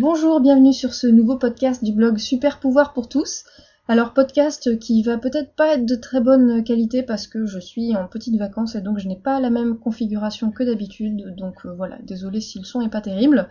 Bonjour, bienvenue sur ce nouveau podcast du blog Super Pouvoir pour tous. Alors podcast qui va peut-être pas être de très bonne qualité parce que je suis en petites vacances et donc je n'ai pas la même configuration que d'habitude, donc voilà, désolé si le son est pas terrible.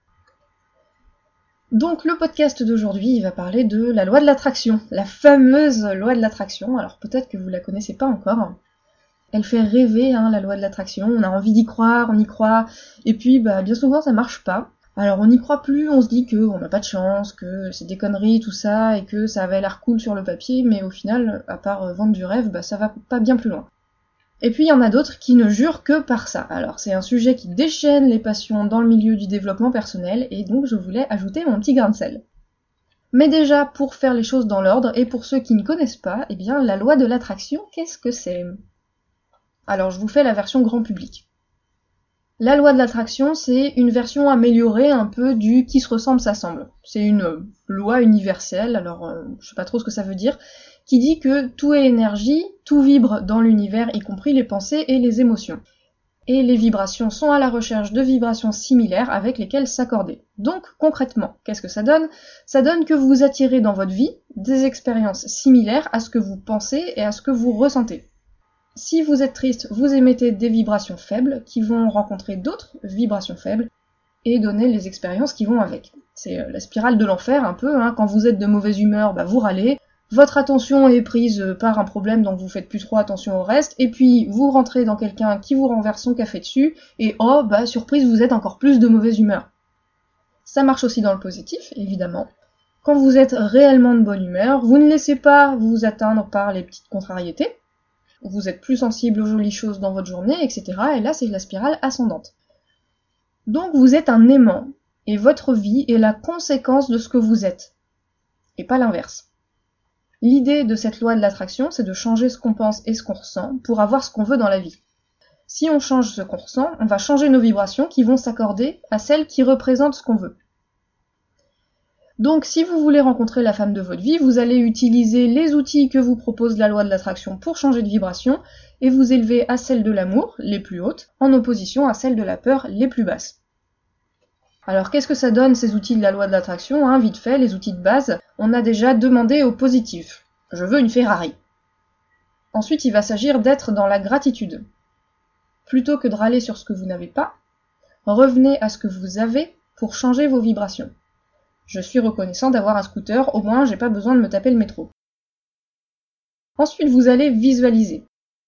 Donc le podcast d'aujourd'hui, il va parler de la loi de l'attraction, la fameuse loi de l'attraction. Alors peut-être que vous la connaissez pas encore. Elle fait rêver, la loi de l'attraction, on a envie d'y croire, on y croit, et puis bien souvent ça marche pas. Alors on n'y croit plus, on se dit qu'on n'a pas de chance, que c'est des conneries tout ça, et que ça avait l'air cool sur le papier, mais au final, à part vendre du rêve, ça va pas bien plus loin. Et puis il y en a d'autres qui ne jurent que par ça. Alors c'est un sujet qui déchaîne les passions dans le milieu du développement personnel, et donc je voulais ajouter mon petit grain de sel. Mais déjà, pour faire les choses dans l'ordre, et pour ceux qui ne connaissent pas, la loi de l'attraction, qu'est-ce que c'est ? Alors je vous fais la version grand public. La loi de l'attraction, c'est une version améliorée un peu du qui se ressemble s'assemble. C'est une loi universelle, alors je sais pas trop ce que ça veut dire, qui dit que tout est énergie, tout vibre dans l'univers, y compris les pensées et les émotions. Et les vibrations sont à la recherche de vibrations similaires avec lesquelles s'accorder. Donc concrètement, qu'est-ce que ça donne ? Ça donne que vous attirez dans votre vie des expériences similaires à ce que vous pensez et à ce que vous ressentez. Si vous êtes triste, vous émettez des vibrations faibles qui vont rencontrer d'autres vibrations faibles et donner les expériences qui vont avec. C'est la spirale de l'enfer un peu, quand vous êtes de mauvaise humeur, vous râlez, votre attention est prise par un problème donc vous faites plus trop attention au reste, et puis vous rentrez dans quelqu'un qui vous renverse son café dessus, et surprise, vous êtes encore plus de mauvaise humeur. Ça marche aussi dans le positif, évidemment. Quand vous êtes réellement de bonne humeur, vous ne laissez pas vous atteindre par les petites contrariétés, vous êtes plus sensible aux jolies choses dans votre journée, etc. Et là, c'est la spirale ascendante. Donc, vous êtes un aimant, et votre vie est la conséquence de ce que vous êtes, et pas l'inverse. L'idée de cette loi de l'attraction, c'est de changer ce qu'on pense et ce qu'on ressent pour avoir ce qu'on veut dans la vie. Si on change ce qu'on ressent, on va changer nos vibrations qui vont s'accorder à celles qui représentent ce qu'on veut. Donc si vous voulez rencontrer la femme de votre vie, vous allez utiliser les outils que vous propose la loi de l'attraction pour changer de vibration et vous élever à celles de l'amour, les plus hautes, en opposition à celles de la peur, les plus basses. Alors qu'est-ce que ça donne ces outils de la loi de l'attraction, vite fait, les outils de base, on a déjà demandé au positif. Je veux une Ferrari. Ensuite, il va s'agir d'être dans la gratitude. Plutôt que de râler sur ce que vous n'avez pas, revenez à ce que vous avez pour changer vos vibrations. Je suis reconnaissant d'avoir un scooter, au moins j'ai pas besoin de me taper le métro. Ensuite, vous allez visualiser.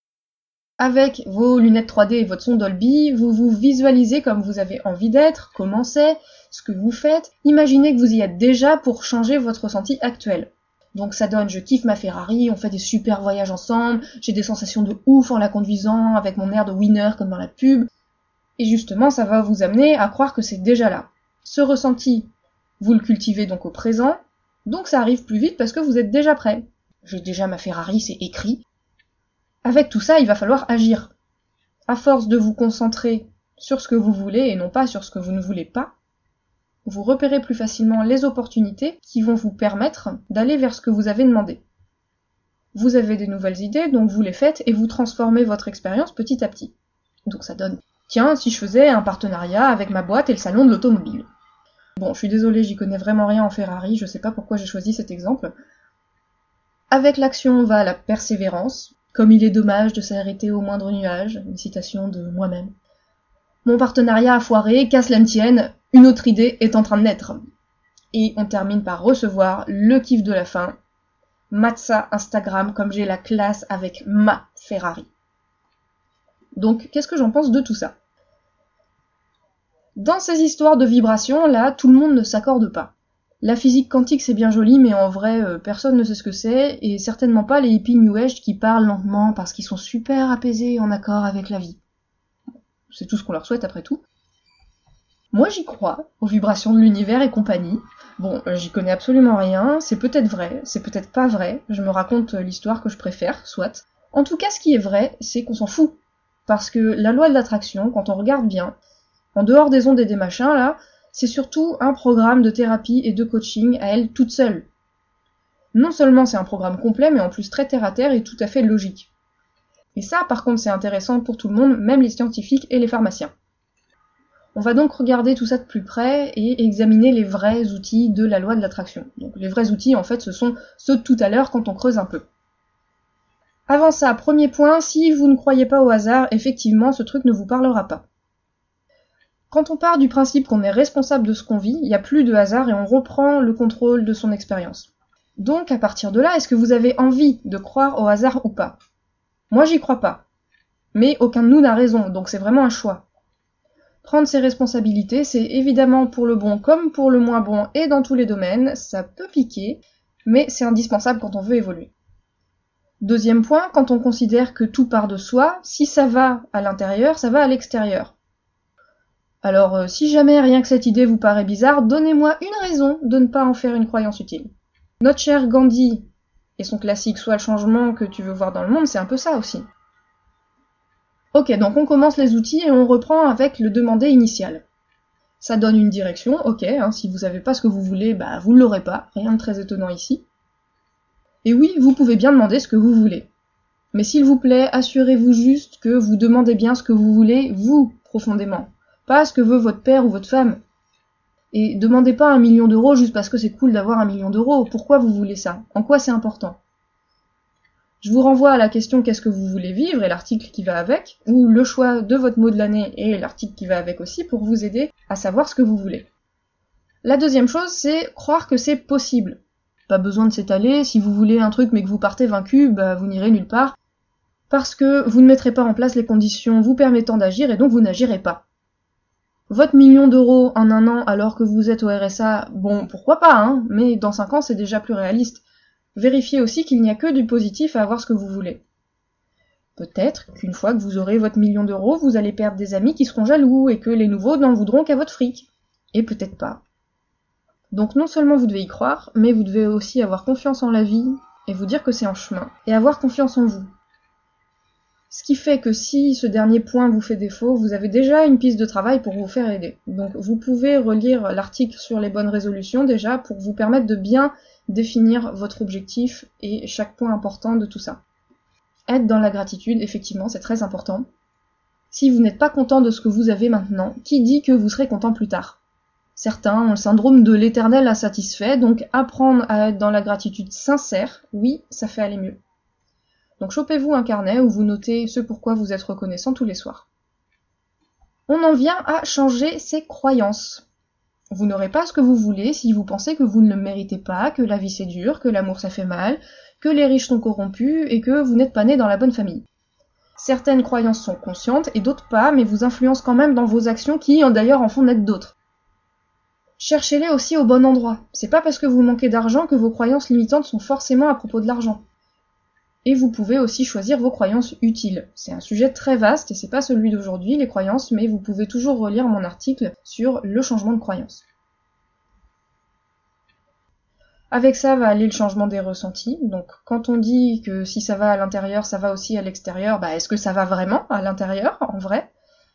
Avec vos lunettes 3D et votre son Dolby, vous vous visualisez comme vous avez envie d'être, comment c'est, ce que vous faites. Imaginez que vous y êtes déjà pour changer votre ressenti actuel. Donc ça donne, je kiffe ma Ferrari, on fait des super voyages ensemble, j'ai des sensations de ouf en la conduisant, avec mon air de winner comme dans la pub. Et justement, ça va vous amener à croire que c'est déjà là. Ce ressenti, vous le cultivez donc au présent, donc ça arrive plus vite parce que vous êtes déjà prêt. J'ai déjà ma Ferrari, c'est écrit. Avec tout ça, il va falloir agir. À force de vous concentrer sur ce que vous voulez et non pas sur ce que vous ne voulez pas, vous repérez plus facilement les opportunités qui vont vous permettre d'aller vers ce que vous avez demandé. Vous avez des nouvelles idées, donc vous les faites et vous transformez votre expérience petit à petit. Donc ça donne, tiens, si je faisais un partenariat avec ma boîte et le salon de l'automobile. Bon, je suis désolée, j'y connais vraiment rien en Ferrari, je sais pas pourquoi j'ai choisi cet exemple. Avec l'action va la persévérance, comme il est dommage de s'arrêter au moindre nuage, une citation de moi-même. Mon partenariat a foiré, qu'à cela ne tienne, une autre idée est en train de naître. Et on termine par recevoir le kiff de la fin, Matza Instagram comme j'ai la classe avec ma Ferrari. Donc, qu'est-ce que j'en pense de tout ça ? Dans ces histoires de vibrations, là, tout le monde ne s'accorde pas. La physique quantique, c'est bien joli, mais en vrai, personne ne sait ce que c'est, et certainement pas les hippies New Age qui parlent lentement parce qu'ils sont super apaisés et en accord avec la vie. C'est tout ce qu'on leur souhaite après tout. Moi, j'y crois, aux vibrations de l'univers et compagnie. Bon, j'y connais absolument rien, c'est peut-être vrai, c'est peut-être pas vrai, je me raconte l'histoire que je préfère, soit. En tout cas, ce qui est vrai, c'est qu'on s'en fout. Parce que la loi de l'attraction, quand on regarde bien, en dehors des ondes et des machins, là, c'est surtout un programme de thérapie et de coaching à elle toute seule. Non seulement c'est un programme complet, mais en plus très terre-à-terre et tout à fait logique. Et ça, par contre, c'est intéressant pour tout le monde, même les scientifiques et les pharmaciens. On va donc regarder tout ça de plus près et examiner les vrais outils de la loi de l'attraction. Donc les vrais outils, en fait, ce sont ceux de tout à l'heure quand on creuse un peu. Avant ça, premier point, si vous ne croyez pas au hasard, effectivement, ce truc ne vous parlera pas. Quand on part du principe qu'on est responsable de ce qu'on vit, il n'y a plus de hasard et on reprend le contrôle de son expérience. Donc, à partir de là, est-ce que vous avez envie de croire au hasard ou pas ? Moi, j'y crois pas. Mais aucun de nous n'a raison, donc c'est vraiment un choix. Prendre ses responsabilités, c'est évidemment pour le bon comme pour le moins bon et dans tous les domaines, ça peut piquer, mais c'est indispensable quand on veut évoluer. Deuxième point, quand on considère que tout part de soi, si ça va à l'intérieur, ça va à l'extérieur. Alors, si jamais rien que cette idée vous paraît bizarre, donnez-moi une raison de ne pas en faire une croyance utile. Notre cher Gandhi et son classique « Sois le changement que tu veux voir dans le monde », c'est un peu ça aussi. Ok, donc on commence les outils et on reprend avec le demandé initial. Ça donne une direction, ok, si vous savez pas ce que vous voulez, bah vous ne l'aurez pas, rien de très étonnant ici. Et oui, vous pouvez bien demander ce que vous voulez. Mais s'il vous plaît, assurez-vous juste que vous demandez bien ce que vous voulez, vous, profondément. Pas ce que veut votre père ou votre femme. Et demandez pas 1 million d'euros juste parce que c'est cool d'avoir 1 million d'euros. Pourquoi vous voulez ça ? En quoi c'est important ? Je vous renvoie à la question « Qu'est-ce que vous voulez vivre ?» et l'article qui va avec, ou le choix de votre mot de l'année et l'article qui va avec aussi pour vous aider à savoir ce que vous voulez. La deuxième chose, c'est croire que c'est possible. Pas besoin de s'étaler, si vous voulez un truc mais que vous partez vaincu, bah vous n'irez nulle part, parce que vous ne mettrez pas en place les conditions vous permettant d'agir et donc vous n'agirez pas. Votre 1 million d'euros en 1 an alors que vous êtes au RSA, bon pourquoi pas, mais dans 5 ans c'est déjà plus réaliste. Vérifiez aussi qu'il n'y a que du positif à avoir ce que vous voulez. Peut-être qu'une fois que vous aurez votre 1 million d'euros, vous allez perdre des amis qui seront jaloux et que les nouveaux n'en voudront qu'à votre fric. Et peut-être pas. Donc non seulement vous devez y croire, mais vous devez aussi avoir confiance en la vie et vous dire que c'est en chemin, et avoir confiance en vous. Ce qui fait que si ce dernier point vous fait défaut, vous avez déjà une piste de travail pour vous faire aider. Donc vous pouvez relire l'article sur les bonnes résolutions déjà pour vous permettre de bien définir votre objectif et chaque point important de tout ça. Être dans la gratitude, effectivement, c'est très important. Si vous n'êtes pas content de ce que vous avez maintenant, qui dit que vous serez content plus tard ? Certains ont le syndrome de l'éternel insatisfait, donc apprendre à être dans la gratitude sincère, oui, ça fait aller mieux. Donc chopez-vous un carnet où vous notez ce pourquoi vous êtes reconnaissant tous les soirs. On en vient à changer ses croyances. Vous n'aurez pas ce que vous voulez si vous pensez que vous ne le méritez pas, que la vie c'est dur, que l'amour ça fait mal, que les riches sont corrompus et que vous n'êtes pas né dans la bonne famille. Certaines croyances sont conscientes et d'autres pas, mais vous influencent quand même dans vos actions qui d'ailleurs en font naître d'autres. Cherchez-les aussi au bon endroit. C'est pas parce que vous manquez d'argent que vos croyances limitantes sont forcément à propos de l'argent. Et vous pouvez aussi choisir vos croyances utiles. C'est un sujet très vaste et c'est pas celui d'aujourd'hui, les croyances, mais vous pouvez toujours relire mon article sur le changement de croyances. Avec ça va aller le changement des ressentis. Donc quand on dit que si ça va à l'intérieur, ça va aussi à l'extérieur, est-ce que ça va vraiment à l'intérieur, en vrai ?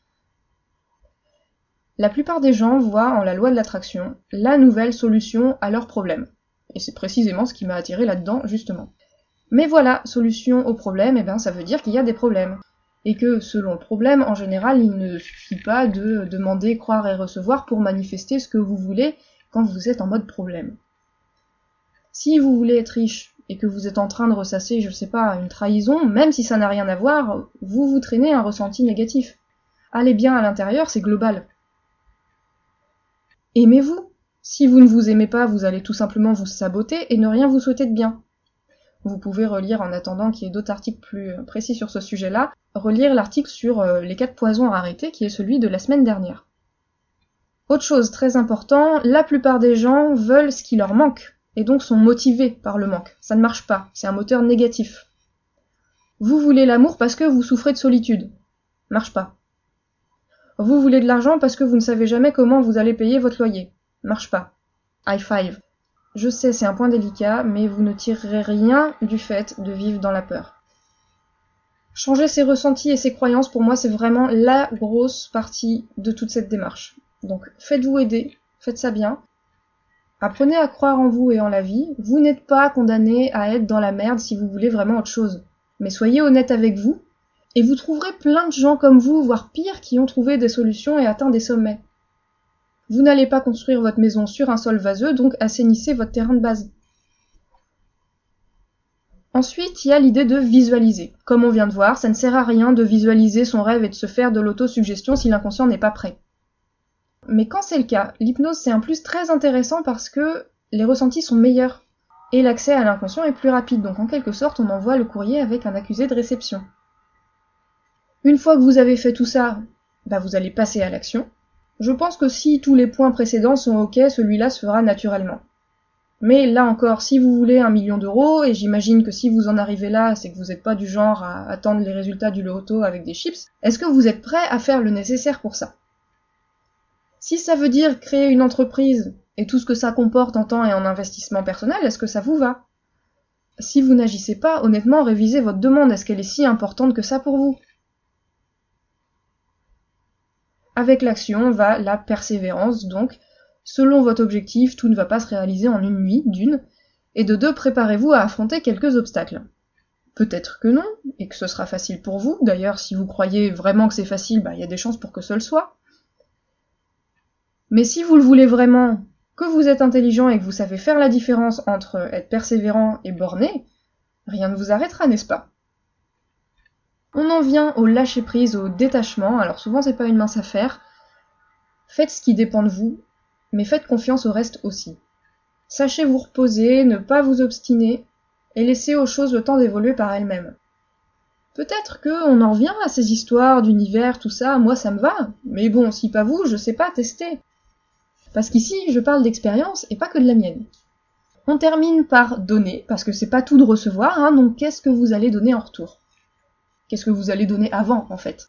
La plupart des gens voient en la loi de l'attraction la nouvelle solution à leurs problèmes. Et c'est précisément ce qui m'a attiré là-dedans, justement. Mais voilà, solution au problème, ça veut dire qu'il y a des problèmes. Et que, selon le problème, en général, il ne suffit pas de demander, croire et recevoir pour manifester ce que vous voulez quand vous êtes en mode problème. Si vous voulez être riche et que vous êtes en train de ressasser, je sais pas, une trahison, même si ça n'a rien à voir, vous vous traînez un ressenti négatif. Allez bien à l'intérieur, c'est global. Aimez-vous. Si vous ne vous aimez pas, vous allez tout simplement vous saboter et ne rien vous souhaiter de bien. Vous pouvez relire, en attendant qu'il y ait d'autres articles plus précis sur ce sujet-là, relire l'article sur les 4 poisons à arrêter, qui est celui de la semaine dernière. Autre chose très important, la plupart des gens veulent ce qui leur manque, et donc sont motivés par le manque. Ça ne marche pas, c'est un moteur négatif. Vous voulez l'amour parce que vous souffrez de solitude. Marche pas. Vous voulez de l'argent parce que vous ne savez jamais comment vous allez payer votre loyer. Marche pas. High five. Je sais, c'est un point délicat, mais vous ne tirerez rien du fait de vivre dans la peur. Changer ses ressentis et ses croyances, pour moi, c'est vraiment la grosse partie de toute cette démarche. Donc, faites-vous aider, faites ça bien. Apprenez à croire en vous et en la vie. Vous n'êtes pas condamné à être dans la merde si vous voulez vraiment autre chose. Mais soyez honnête avec vous, et vous trouverez plein de gens comme vous, voire pire, qui ont trouvé des solutions et atteint des sommets. Vous n'allez pas construire votre maison sur un sol vaseux, donc assainissez votre terrain de base. Ensuite, il y a l'idée de visualiser. Comme on vient de voir, ça ne sert à rien de visualiser son rêve et de se faire de l'autosuggestion si l'inconscient n'est pas prêt. Mais quand c'est le cas, l'hypnose c'est un plus très intéressant parce que les ressentis sont meilleurs et l'accès à l'inconscient est plus rapide, donc en quelque sorte on envoie le courrier avec un accusé de réception. Une fois que vous avez fait tout ça, vous allez passer à l'action. Je pense que si tous les points précédents sont ok, celui-là se fera naturellement. Mais là encore, si vous voulez 1 million d'euros, et j'imagine que si vous en arrivez là, c'est que vous n'êtes pas du genre à attendre les résultats du loto avec des chips, est-ce que vous êtes prêt à faire le nécessaire pour ça? Si ça veut dire créer une entreprise, et tout ce que ça comporte en temps et en investissement personnel, est-ce que ça vous va? Si vous n'agissez pas, honnêtement, révisez votre demande, est-ce qu'elle est si importante que ça pour vous? Avec l'action va la persévérance, donc, selon votre objectif, tout ne va pas se réaliser en une nuit, d'une, et de deux, préparez-vous à affronter quelques obstacles. Peut-être que non, et que ce sera facile pour vous, d'ailleurs, si vous croyez vraiment que c'est facile, il y a des chances pour que ce le soit. Mais si vous le voulez vraiment, que vous êtes intelligent et que vous savez faire la différence entre être persévérant et borné, rien ne vous arrêtera, n'est-ce pas? On en vient au lâcher-prise, au détachement, alors souvent c'est pas une mince affaire. Faites ce qui dépend de vous, mais faites confiance au reste aussi. Sachez vous reposer, ne pas vous obstiner, et laisser aux choses le temps d'évoluer par elles-mêmes. Peut-être qu'on en revient à ces histoires d'univers, tout ça, moi ça me va, mais bon, si pas vous, je sais pas, tester. Parce qu'ici, je parle d'expérience et pas que de la mienne. On termine par donner, parce que c'est pas tout de recevoir, donc qu'est-ce que vous allez donner en retour? Qu'est-ce que vous allez donner avant, en fait?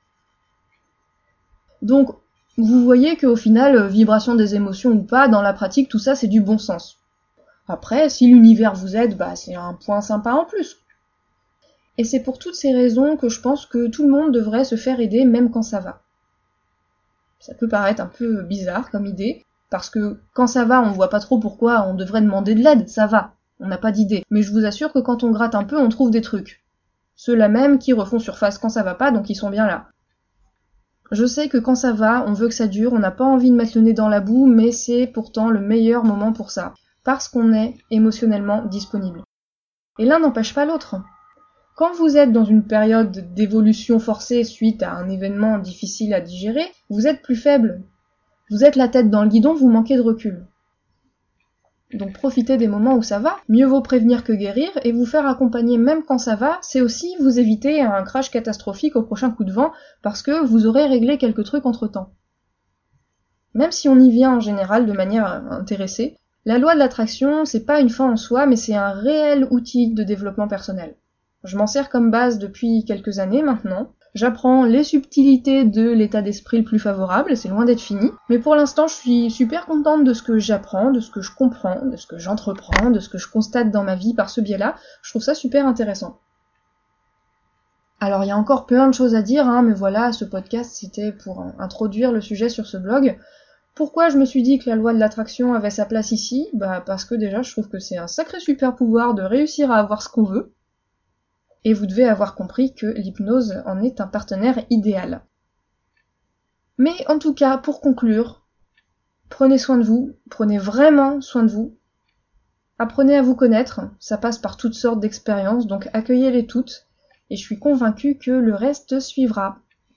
Donc, vous voyez qu'au final, vibration des émotions ou pas, dans la pratique, tout ça c'est du bon sens. Après, si l'univers vous aide, c'est un point sympa en plus. Et c'est pour toutes ces raisons que je pense que tout le monde devrait se faire aider même quand ça va. Ça peut paraître un peu bizarre comme idée, parce que quand ça va, on voit pas trop pourquoi on devrait demander de l'aide, ça va, on n'a pas d'idée. Mais je vous assure que quand on gratte un peu, on trouve des trucs. Ceux-là même qui refont surface quand ça va pas, donc ils sont bien là. Je sais que quand ça va, on veut que ça dure, on n'a pas envie de mettre le nez dans la boue, mais c'est pourtant le meilleur moment pour ça, parce qu'on est émotionnellement disponible. Et l'un n'empêche pas l'autre. Quand vous êtes dans une période d'évolution forcée suite à un événement difficile à digérer, vous êtes plus faible. Vous êtes la tête dans le guidon, vous manquez de recul. Donc profitez des moments où ça va, mieux vaut prévenir que guérir, et vous faire accompagner même quand ça va, c'est aussi vous éviter un crash catastrophique au prochain coup de vent, parce que vous aurez réglé quelques trucs entre-temps. Même si on y vient en général de manière intéressée, la loi de l'attraction, c'est pas une fin en soi, mais c'est un réel outil de développement personnel. Je m'en sers comme base depuis quelques années maintenant. J'apprends les subtilités de l'état d'esprit le plus favorable, c'est loin d'être fini, mais pour l'instant je suis super contente de ce que j'apprends, de ce que je comprends, de ce que j'entreprends, de ce que je constate dans ma vie par ce biais-là, je trouve ça super intéressant. Alors il y a encore plein de choses à dire, mais voilà, ce podcast c'était pour introduire le sujet sur ce blog. Pourquoi je me suis dit que la loi de l'attraction avait sa place ici? Parce que déjà je trouve que c'est un sacré super pouvoir de réussir à avoir ce qu'on veut. Et vous devez avoir compris que l'hypnose en est un partenaire idéal. Mais en tout cas, pour conclure, prenez soin de vous, prenez vraiment soin de vous. Apprenez à vous connaître, ça passe par toutes sortes d'expériences, donc accueillez-les toutes, et je suis convaincue que le reste suivra.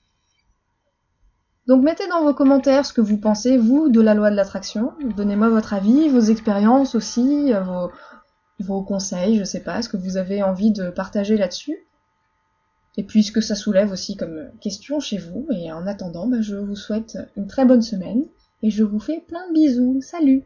Donc mettez dans vos commentaires ce que vous pensez, vous, de la loi de l'attraction. Donnez-moi votre avis, vos expériences aussi, vos conseils, je sais pas, ce que vous avez envie de partager là-dessus. Et puis ce que ça soulève aussi comme question chez vous. Et en attendant, je vous souhaite une très bonne semaine. Et je vous fais plein de bisous. Salut!